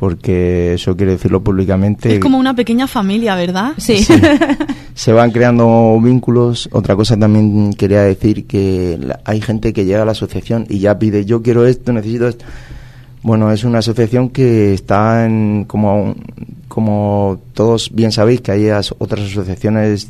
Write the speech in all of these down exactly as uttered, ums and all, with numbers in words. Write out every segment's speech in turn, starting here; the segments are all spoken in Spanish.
porque eso quiero decirlo públicamente. Es como una pequeña familia, ¿verdad? Sí. Sí. Se van creando vínculos. Otra cosa también quería decir, que la, hay gente que llega a la asociación y ya pide, yo quiero esto, necesito esto. Bueno, es una asociación que está en, como, como todos bien sabéis, que hay as, otras asociaciones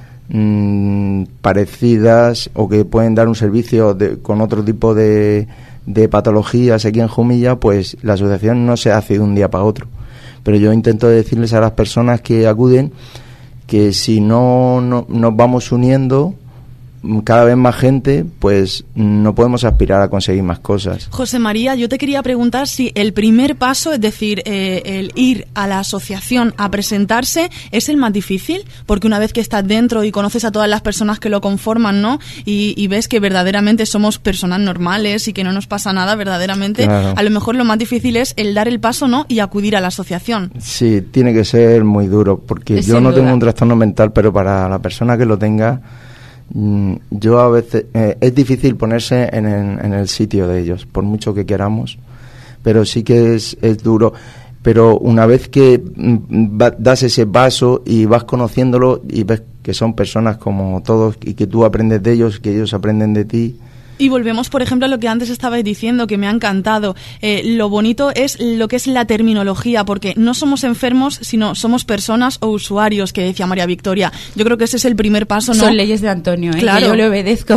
mmm, parecidas o que pueden dar un servicio de, con otro tipo de, de patologías aquí en Jumilla. Pues la asociación no se hace de un día para otro. Pero yo intento decirles a las personas que acuden que si no, no nos vamos uniendo cada vez más gente, pues no podemos aspirar a conseguir más cosas. José María, yo te quería preguntar si el primer paso, es decir, eh, el ir a la asociación a presentarse, es el más difícil, porque una vez que estás dentro y conoces a todas las personas que lo conforman, ¿no? Y, y ves que verdaderamente somos personas normales y que no nos pasa nada verdaderamente, claro. A lo mejor lo más difícil es el dar el paso, ¿no? Y acudir a la asociación. Sí, tiene que ser muy duro, porque es yo no duda. tengo un trastorno mental, pero para la persona que lo tenga, yo a veces eh, es difícil ponerse en el, en el sitio de ellos, por mucho que queramos, pero sí que es, es duro. Pero una vez que mm, va, das ese paso y vas conociéndolo y ves que son personas como todos y que tú aprendes de ellos, que ellos aprenden de ti. Y volvemos, por ejemplo, a lo que antes estabais diciendo, que me ha encantado. Eh, lo bonito es lo que es la terminología, porque no somos enfermos, sino somos personas o usuarios, que decía María Victoria. Yo creo que ese es el primer paso, ¿no? Son leyes de Antonio, ¿eh? Claro. Que yo le obedezco.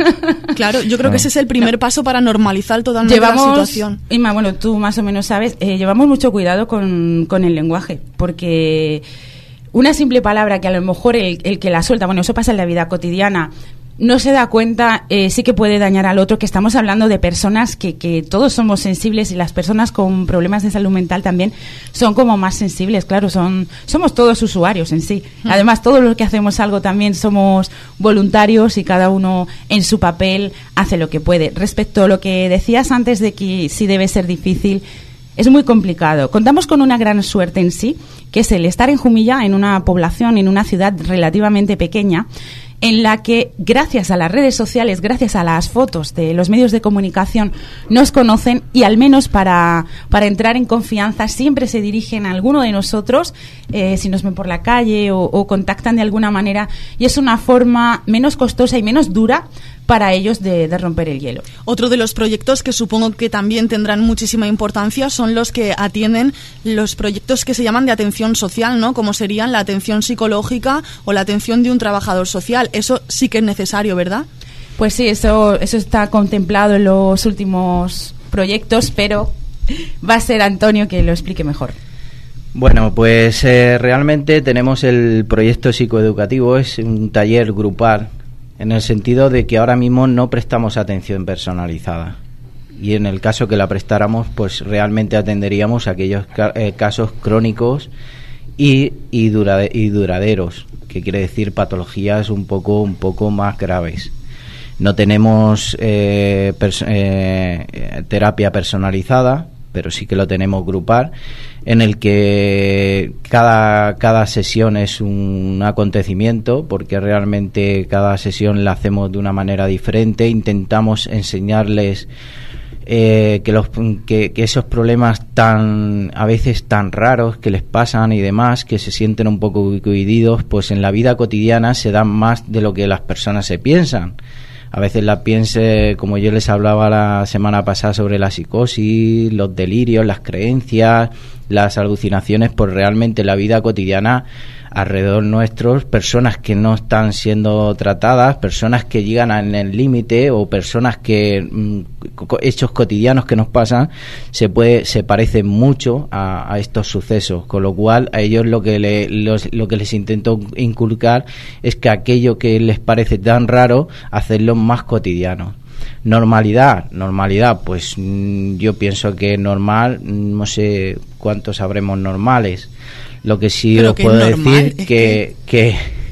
Claro, yo creo que ese es el primer paso para normalizar totalmente llevamos, la situación. Inma, bueno, tú más o menos sabes, eh, llevamos mucho cuidado con, con el lenguaje, porque una simple palabra que a lo mejor el, el que la suelta, bueno, eso pasa en la vida cotidiana, no se da cuenta, eh, sí que puede dañar al otro, que estamos hablando de personas que, que todos somos sensibles, y las personas con problemas de salud mental también son como más sensibles, claro, son somos todos usuarios en sí. Mm. Además, todos los que hacemos algo también somos voluntarios y cada uno en su papel hace lo que puede. Respecto a lo que decías antes de que sí debe ser difícil, es muy complicado. Contamos con una gran suerte en sí, que es el estar en Jumilla, en una población, en una ciudad relativamente pequeña, en la que gracias a las redes sociales, gracias a las fotos de los medios de comunicación, nos conocen, y al menos para, para entrar en confianza siempre se dirigen a alguno de nosotros, eh, si nos ven por la calle o, o contactan de alguna manera, y es una forma menos costosa y menos dura para ellos de, de romper el hielo. Otro de los proyectos que supongo que también tendrán muchísima importancia son los que atienden los proyectos que se llaman de atención social, ¿no? Como serían la atención psicológica o la atención de un trabajador social. Eso sí que es necesario, ¿verdad? Pues sí, eso, eso está contemplado en los últimos proyectos, pero va a ser Antonio que lo explique mejor. Bueno, pues eh, realmente tenemos el proyecto psicoeducativo, es un taller grupal, en el sentido de que ahora mismo no prestamos atención personalizada, y en el caso que la prestáramos, pues realmente atenderíamos a aquellos ca- eh, casos crónicos y, y, durade- y duraderos, que quiere decir patologías un poco, un poco más graves. No tenemos eh, pers- eh, terapia personalizada, pero sí que lo tenemos grupal, en el que cada, cada sesión es un acontecimiento, porque realmente cada sesión la hacemos de una manera diferente. Intentamos enseñarles eh, que, los, que, que esos problemas tan a veces tan raros que les pasan y demás, que se sienten un poco divididos, pues en la vida cotidiana se dan más de lo que las personas se piensan. A veces la piense, como yo les hablaba la semana pasada sobre la psicosis, los delirios, las creencias, las alucinaciones, pues realmente la vida cotidiana alrededor nuestros, personas que no están siendo tratadas, personas que llegan en el límite, o personas que mmm, hechos cotidianos que nos pasan, se puede se parecen mucho a, a estos sucesos, con lo cual a ellos lo que le, los, lo que les intento inculcar es que aquello que les parece tan raro, hacerlo más cotidiano. Normalidad, normalidad, pues mmm, yo pienso que normal, no sé cuántos sabremos normales. Lo que sí os puedo decir es que, que,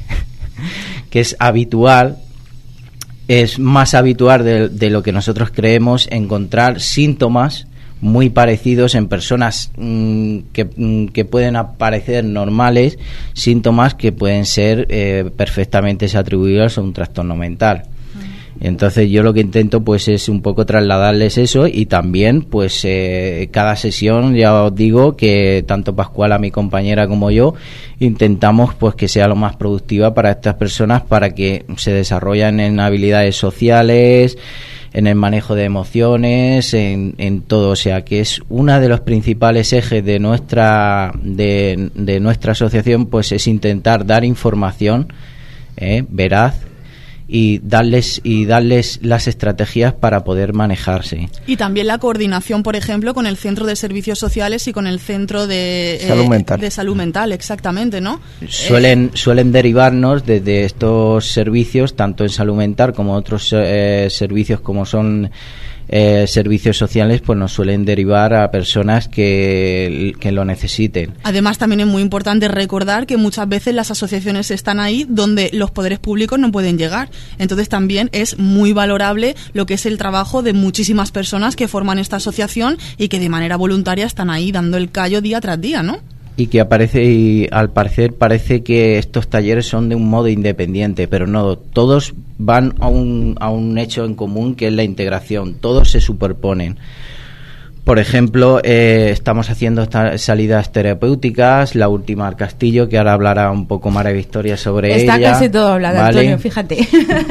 que es habitual, es más habitual de, de lo que nosotros creemos, encontrar síntomas muy parecidos en personas mmm, que, mmm, que pueden aparecer normales, síntomas que pueden ser eh, perfectamente atribuidos a un trastorno mental. Entonces yo lo que intento pues es un poco trasladarles eso, y también pues eh, cada sesión, ya os digo que tanto Pascuala, mi compañera, como yo intentamos pues que sea lo más productiva para estas personas, para que se desarrollen en habilidades sociales, en el manejo de emociones, en, en todo. O sea que es uno de los principales ejes de nuestra de, de nuestra asociación, pues es intentar dar información eh, veraz, y darles y darles las estrategias para poder manejarse. Y también la coordinación, por ejemplo, con el Centro de Servicios Sociales y con el Centro de Salud Mental. Eh, de Salud Mental, exactamente, ¿no? Suelen eh. suelen derivarnos desde estos servicios, tanto en salud mental como otros eh, servicios como son eh, servicios sociales, pues nos suelen derivar a personas que, que lo necesiten. Además, también es muy importante recordar que muchas veces las asociaciones están ahí donde los poderes públicos no pueden llegar. Entonces también es muy valorable lo que es el trabajo de muchísimas personas que forman esta asociación y que de manera voluntaria están ahí dando el callo día tras día, ¿no? Y que aparece, y al parecer parece que estos talleres son de un modo independiente, pero no, todos van a un, a un hecho en común, que es la integración, todos se superponen. Por ejemplo, eh, estamos haciendo estas salidas terapéuticas, la última al Castillo, que ahora hablará un poco María Victoria sobre Está ella. Está casi todo hablado, ¿vale? Antonio, fíjate.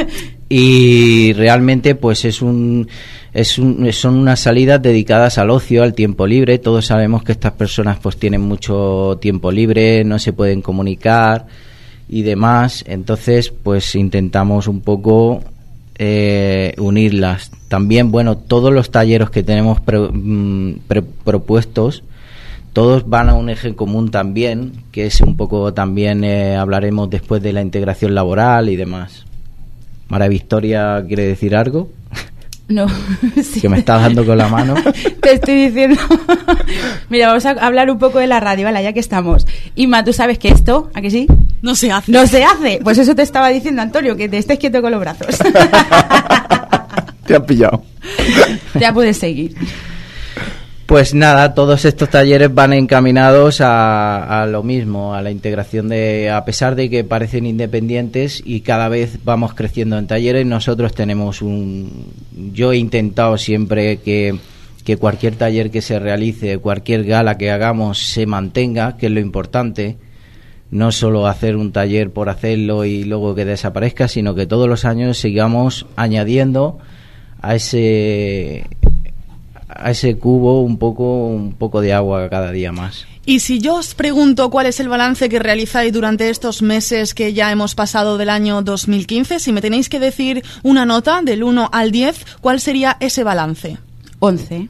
Y realmente pues es un... Es un, son unas salidas dedicadas al ocio, al tiempo libre. Todos sabemos que estas personas pues tienen mucho tiempo libre, no se pueden comunicar y demás. Entonces pues intentamos un poco eh, unirlas. También, bueno, todos los talleres que tenemos pre, pre, propuestos, todos van a un eje común también, que es un poco también, eh, hablaremos después de la integración laboral y demás. María Victoria, ¿quiere decir algo? No, sí. Que me estás dando con la mano. Te estoy diciendo. Mira, vamos a hablar un poco de la radio, ¿vale? Ya que estamos. Inma, ¿tú sabes que esto, a que sí? No se hace. No se hace. Pues eso te estaba diciendo, Antonio, que te estés quieto con los brazos. Te has pillado. Ya puedes seguir. Pues nada, todos estos talleres van encaminados a, a lo mismo, a la integración de, a pesar de que parecen independientes y cada vez vamos creciendo en talleres, nosotros tenemos un, yo he intentado siempre que, que cualquier taller que se realice, cualquier gala que hagamos se mantenga, que es lo importante, no solo hacer un taller por hacerlo y luego que desaparezca, sino que todos los años sigamos añadiendo a ese... a ese cubo un poco un poco de agua cada día más. Y si yo os pregunto cuál es el balance que realizáis durante estos meses que ya hemos pasado del año dos mil quince, si me tenéis que decir una nota del uno al diez, ¿cuál sería ese balance? once.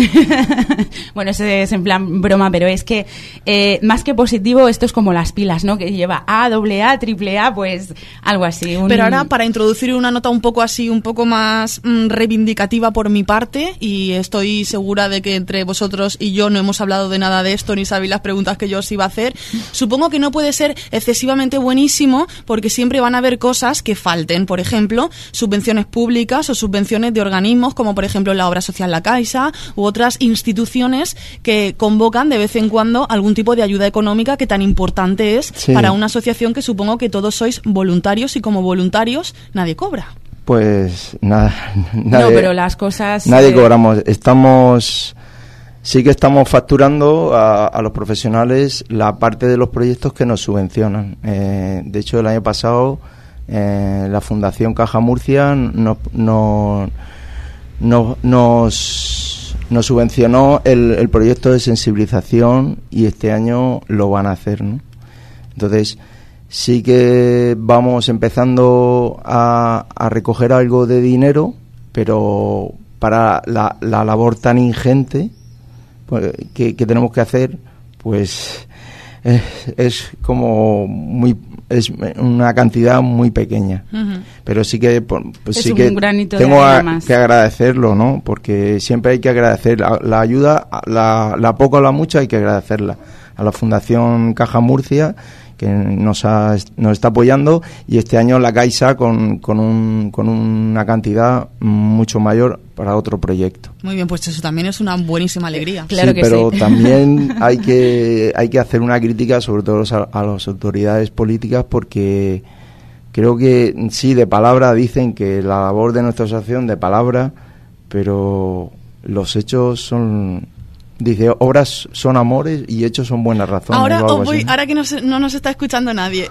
Bueno, eso es en plan broma, pero es que eh, más que positivo, esto es como las pilas, ¿no? Que lleva A, doble A, triple A, pues algo así. Un... Pero ahora, para introducir una nota un poco así, un poco más mmm, reivindicativa por mi parte, y estoy segura de que entre vosotros y yo no hemos hablado de nada de esto, ni sabéis las preguntas que yo os iba a hacer, supongo que no puede ser excesivamente buenísimo, porque siempre van a haber cosas que falten. Por ejemplo, subvenciones públicas o subvenciones de organismos, como por ejemplo la Obra Social La Caixa, u otras instituciones que convocan de vez en cuando algún tipo de ayuda económica que tan importante es sí. para una asociación que supongo que todos sois voluntarios y como voluntarios nadie cobra. Pues nada, nadie, no, pero las cosas... Nadie eh... cobramos, estamos... Sí que estamos facturando a, a los profesionales la parte de los proyectos que nos subvencionan. Eh, de hecho, el año pasado eh, la Fundación Caja Murcia nos... nos Nos, nos, nos subvencionó el, el proyecto de sensibilización y este año lo van a hacer, ¿no? Entonces sí que vamos empezando a, a recoger algo de dinero, pero para la, la labor tan ingente pues, que, que tenemos que hacer, pues es, es como muy es una cantidad muy pequeña. Uh-huh. Pero sí que pues es sí un que granito tengo de a, más. que agradecerlo, ¿no? Porque siempre hay que agradecer la, la ayuda, la, la poca o la mucha hay que agradecerla a la Fundación Caja Murcia, que nos ha, nos está apoyando, y este año la Caixa con, con, un, con una cantidad mucho mayor para otro proyecto. Muy bien, pues eso también es una buenísima alegría. Claro sí, que pero sí. también hay que hay que hacer una crítica sobre todo a, a las autoridades políticas, porque creo que sí, de palabra dicen que la labor de nuestra asociación de palabra, pero los hechos son... Dice, obras son amores y hechos son buenas razones. Ahora, o algo os voy, así. ahora que no, se, no nos está escuchando nadie,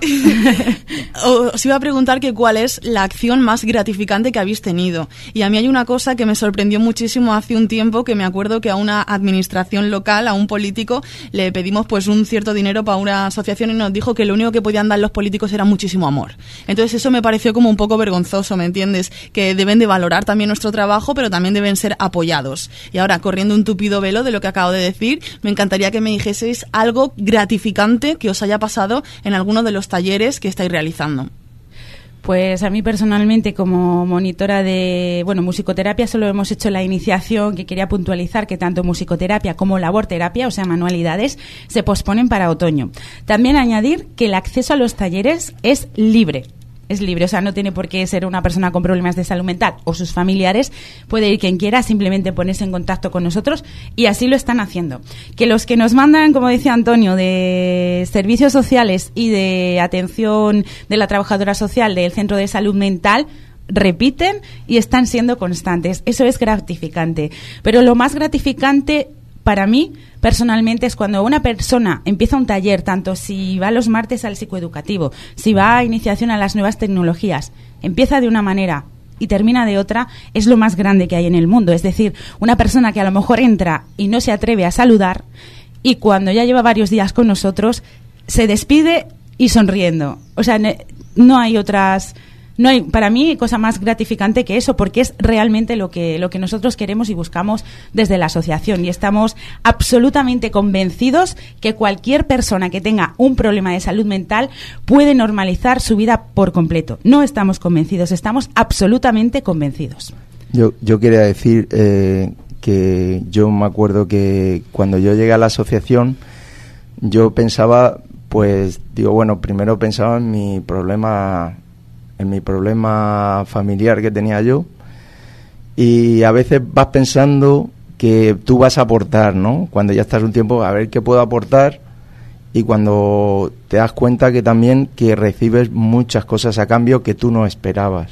os iba a preguntar que cuál es la acción más gratificante que habéis tenido. Y a mí hay una cosa que me sorprendió muchísimo hace un tiempo, que me acuerdo que a una administración local, a un político, le pedimos pues un cierto dinero para una asociación y nos dijo que lo único que podían dar los políticos era muchísimo amor. Entonces eso me pareció como un poco vergonzoso, ¿me entiendes? Que deben de valorar también nuestro trabajo, pero también deben ser apoyados. Y ahora, corriendo un tupido velo de lo que acabo de decir, me encantaría que me dijeseis algo gratificante que os haya pasado en alguno de los talleres que estáis realizando. Pues a mí personalmente, como monitora de, bueno, musicoterapia, solo hemos hecho la iniciación, que quería puntualizar que tanto musicoterapia como laborterapia, o sea, manualidades, se posponen para otoño. También añadir que el acceso a los talleres es libre. Es libre, o sea, no tiene por qué ser una persona con problemas de salud mental o sus familiares. Puede ir quien quiera, simplemente ponerse en contacto con nosotros, y así lo están haciendo. Que los que nos mandan, como decía Antonio, de servicios sociales y de atención de la trabajadora social del Centro de Salud Mental, repiten y están siendo constantes. Eso es gratificante. Pero lo más gratificante para mí, personalmente, es cuando una persona empieza un taller, tanto si va los martes al psicoeducativo, si va a iniciación a las nuevas tecnologías, empieza de una manera y termina de otra, es lo más grande que hay en el mundo. Es decir, una persona que a lo mejor entra y no se atreve a saludar, y cuando ya lleva varios días con nosotros, se despide y sonriendo. O sea, no hay otras... No hay, para mí, cosa más gratificante que eso, porque es realmente lo que, lo que nosotros queremos y buscamos desde la asociación, y estamos absolutamente convencidos que cualquier persona que tenga un problema de salud mental puede normalizar su vida por completo. No estamos convencidos, estamos absolutamente convencidos. Yo, yo quería decir eh, que yo me acuerdo que cuando yo llegué a la asociación, yo pensaba, pues, digo, bueno, primero pensaba en mi problema... en mi problema familiar que tenía yo, y a veces vas pensando que tú vas a aportar, ¿no? Cuando ya estás un tiempo, a ver qué puedo aportar, y cuando te das cuenta que también que recibes muchas cosas a cambio que tú no esperabas.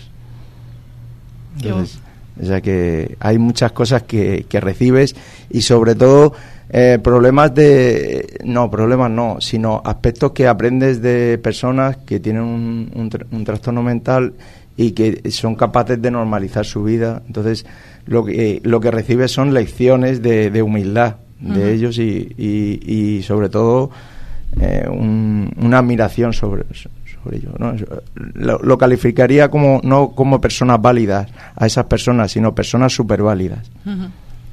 Entonces, o sea que hay muchas cosas que, que recibes, y sobre todo eh, problemas de... No, problemas no, sino aspectos que aprendes de personas que tienen un, un, tra- un trastorno mental y que son capaces de normalizar su vida. Entonces, lo que, lo que recibes son lecciones de, de humildad de uh-huh. ellos, y, y, y sobre todo eh, un, una admiración sobre sobre ello, ¿no? Lo, lo calificaría como no como personas válidas a esas personas, sino personas súper válidas. Uh-huh.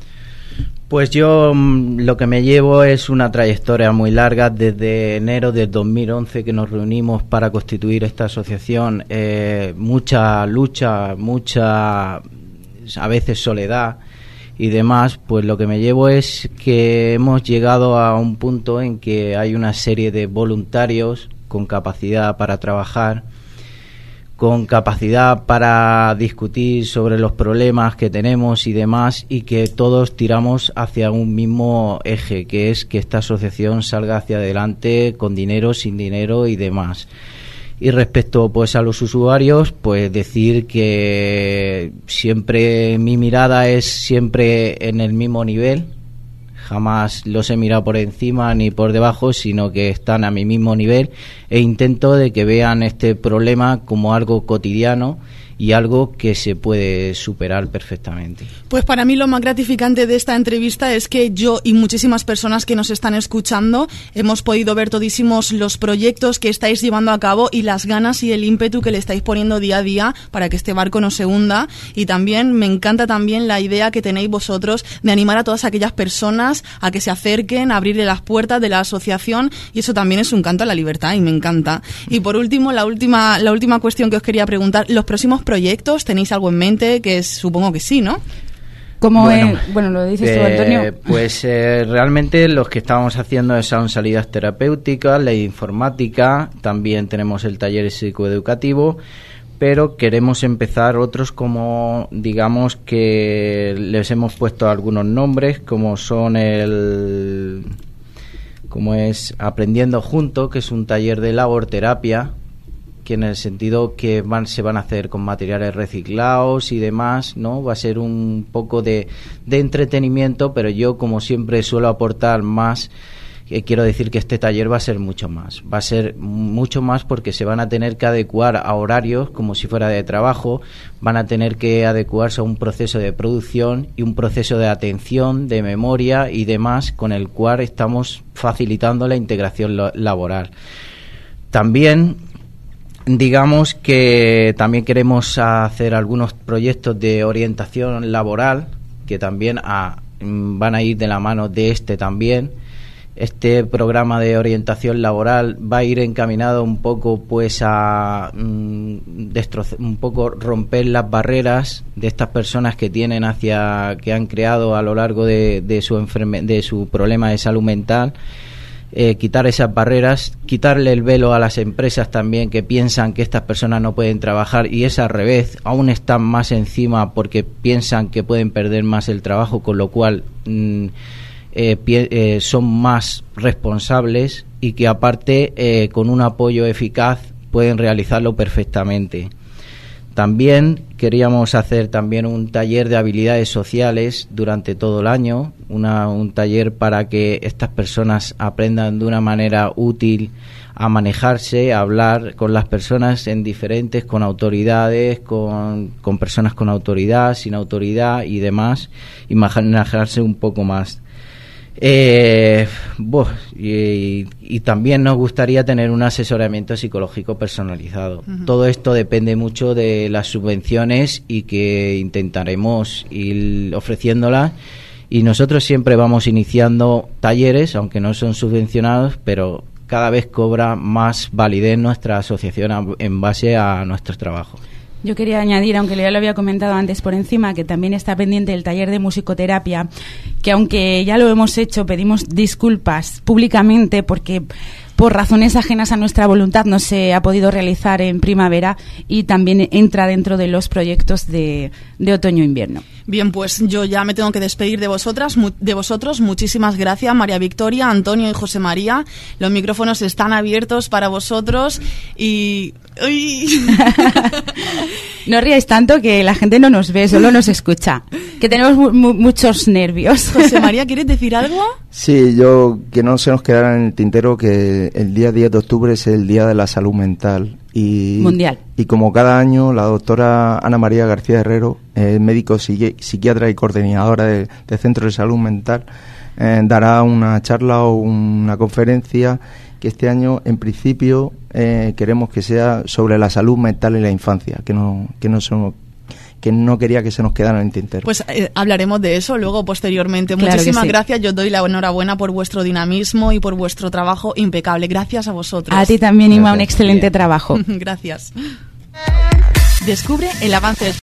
Pues yo mm, lo que me llevo es una trayectoria muy larga, desde enero del dos mil once que nos reunimos para constituir esta asociación, eh, mucha lucha, mucha a veces soledad y demás. Pues lo que me llevo es que hemos llegado a un punto en que hay una serie de voluntarios con capacidad para trabajar, con capacidad para discutir sobre los problemas que tenemos y demás, y que todos tiramos hacia un mismo eje, que es que esta asociación salga hacia adelante con dinero, sin dinero y demás. Y respecto pues a los usuarios, pues decir que siempre mi mirada es siempre en el mismo nivel. Jamás los he mirado por encima ni por debajo, sino que están a mi mismo nivel, e intento de que vean este problema como algo cotidiano y algo que se puede superar perfectamente. Pues para mí lo más gratificante de esta entrevista es que yo y muchísimas personas que nos están escuchando hemos podido ver todísimos los proyectos que estáis llevando a cabo y las ganas y el ímpetu que le estáis poniendo día a día para que este barco no se hunda. Y también me encanta también la idea que tenéis vosotros de animar a todas aquellas personas a que se acerquen, a abrirle las puertas de la asociación, y eso también es un canto a la libertad y me encanta. Y por último, la última, la última cuestión que os quería preguntar, los próximos proyectos, ¿tenéis algo en mente? Que es, supongo que sí, ¿no? Como bueno, es, bueno, lo dices eh, tú, Antonio. Pues eh, realmente los que estamos haciendo son salidas terapéuticas, la informática, también tenemos el taller psicoeducativo, pero queremos empezar otros, como digamos que les hemos puesto algunos nombres, como son el... como es Aprendiendo Junto, que es un taller de laborterapia, que en el sentido que van se van a hacer con materiales reciclados y demás, ¿no? Va a ser un poco de, de entretenimiento, pero yo, como siempre, suelo aportar más. Eh, quiero decir que este taller va a ser mucho más, va a ser mucho más porque se van a tener que adecuar a horarios como si fuera de trabajo, van a tener que adecuarse a un proceso de producción y un proceso de atención, de memoria y demás, con el cual estamos facilitando la integración lo- laboral. También, digamos que también queremos hacer algunos proyectos de orientación laboral que también a, van a ir de la mano de este también. Este programa de orientación laboral va a ir encaminado un poco pues a mm, destroz- un poco romper las barreras de estas personas que tienen hacia que han creado a lo largo de, de su enferme- de su problema de salud mental, eh, quitar esas barreras, quitarle el velo a las empresas también que piensan que estas personas no pueden trabajar y es al revés, aún están más encima porque piensan que pueden perder más el trabajo, con lo cual mm, Eh, pie, eh, son más responsables y que aparte eh, con un apoyo eficaz pueden realizarlo perfectamente. También queríamos hacer también un taller de habilidades sociales durante todo el año, una, un taller para que estas personas aprendan de una manera útil a manejarse, a hablar con las personas en diferentes, con autoridades, con, con personas con autoridad, sin autoridad y demás, y manejarse un poco más. Eh, buh, y, y también nos gustaría tener un asesoramiento psicológico personalizado. Uh-huh. Todo esto depende mucho de las subvenciones y que intentaremos ir ofreciéndolas, y nosotros siempre vamos iniciando talleres, aunque no son subvencionados, pero cada vez cobra más validez nuestra asociación a, en base a nuestros trabajos. Yo quería añadir, aunque ya lo había comentado antes por encima, que también está pendiente el taller de musicoterapia, que aunque ya lo hemos hecho, pedimos disculpas públicamente porque por razones ajenas a nuestra voluntad no se ha podido realizar en primavera y también entra dentro de los proyectos de, de otoño-invierno. Bien, pues yo ya me tengo que despedir de vosotras, de vosotros. Muchísimas gracias, María Victoria, Antonio y José María. Los micrófonos están abiertos para vosotros y... ¡Uy! No ríais tanto que la gente no nos ve, solo nos escucha. Que tenemos mu- mu- muchos nervios. José María, ¿quieres decir algo? Sí, yo que no se nos quedara en el tintero que el día diez de octubre es el Día de la Salud Mental. Y, Mundial. Y como cada año, la doctora Ana María García Herrero, eh, médico psiqui- psiquiatra y coordinadora del de Centro de Salud Mental, eh, dará una charla o una conferencia que este año, en principio, eh, queremos que sea sobre la salud mental en la infancia, que no que no son, que no quería que se nos quedara en el tintero. Pues eh, hablaremos de eso luego, posteriormente. Claro Muchísimas sí. gracias. Yo os doy la enhorabuena por vuestro dinamismo y por vuestro trabajo impecable. Gracias a vosotros. A ti también, Inma, un Gracias. excelente Bien. trabajo. Gracias. Descubre el avance